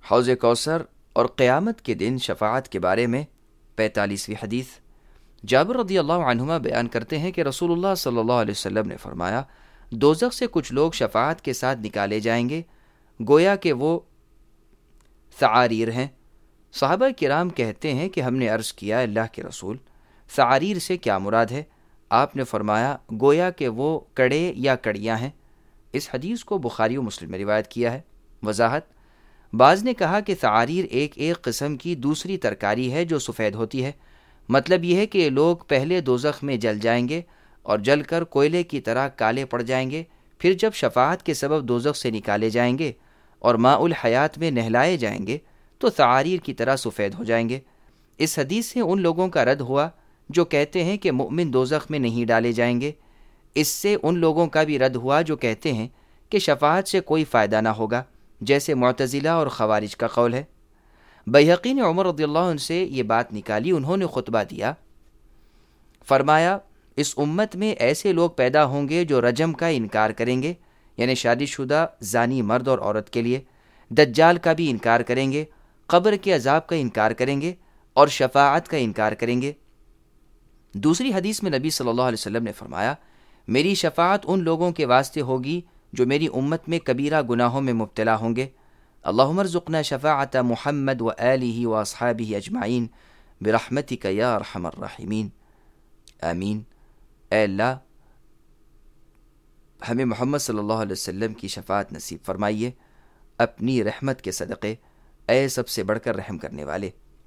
حوض کوثر اور قیامت کے دن شفاعت کے بارے میں 45ویں حدیث۔ جابر رضی اللہ عنہما بیان کرتے ہیں کہ رسول اللہ صلی اللہ علیہ وسلم نے فرمایا، دوزخ سے کچھ لوگ شفاعت کے ساتھ نکالے جائیں گے گویا کہ وہ ثعاریر ہیں۔ صحابہ کرام کہتے ہیں کہ ہم نے عرض کیا، اللہ کے رسول، ثعاریر سے کیا مراد ہے؟ آپ نے فرمایا، گویا کہ وہ کڑے یا کڑیاں ہیں۔ اس حدیث کو بخاری و مسلم میں روایت کیا ہے۔ وضاحت: بعض نے کہا کہ ثعاریر ایک قسم کی دوسری ترکاری ہے جو سفید ہوتی ہے۔ مطلب یہ ہے کہ یہ لوگ پہلے دوزخ میں جل جائیں گے اور جل کر کوئلے کی طرح کالے پڑ جائیں گے، پھر جب شفاعت کے سبب دوزخ سے نکالے جائیں گے اور ماء الحیات میں نہلائے جائیں گے تو ثعاریر کی طرح سفید ہو جائیں گے۔ اس حدیث سے ان لوگوں کا رد ہوا جو کہتے ہیں کہ مؤمن دوزخ میں نہیں ڈالے جائیں گے۔ اس سے ان لوگوں کا بھی رد ہوا جو کہتے ہیں کہ شفاعت سے کوئی فائدہ نہ ہوگا، جیسے معتزلہ اور خوارج کا قول ہے۔ بیہقی نے عمر رضی اللہ عنہ سے یہ بات نکالی، انہوں نے خطبہ دیا، فرمایا، اس امت میں ایسے لوگ پیدا ہوں گے جو رجم کا انکار کریں گے، یعنی شادی شدہ زانی مرد اور عورت کے لیے، دجال کا بھی انکار کریں گے، قبر کے عذاب کا انکار کریں گے اور شفاعت کا انکار کریں گے۔ دوسری حدیث میں نبی صلی اللہ علیہ وسلم نے فرمایا، میری شفاعت ان لوگوں کے واسطے ہوگی جو میری امت میں کبیرہ گناہوں میں مبتلا ہوں گے۔ اللہم ارزقنا شفاعت محمد و آلہ و اصحابہ اجمعین برحمتک یا ارحم الراحمین، آمین۔ اے اللہ، ہمیں محمد صلی اللہ علیہ وسلم کی شفاعت نصیب فرمائیے اپنی رحمت کے صدقے، اے سب سے بڑھ کر رحم کرنے والے۔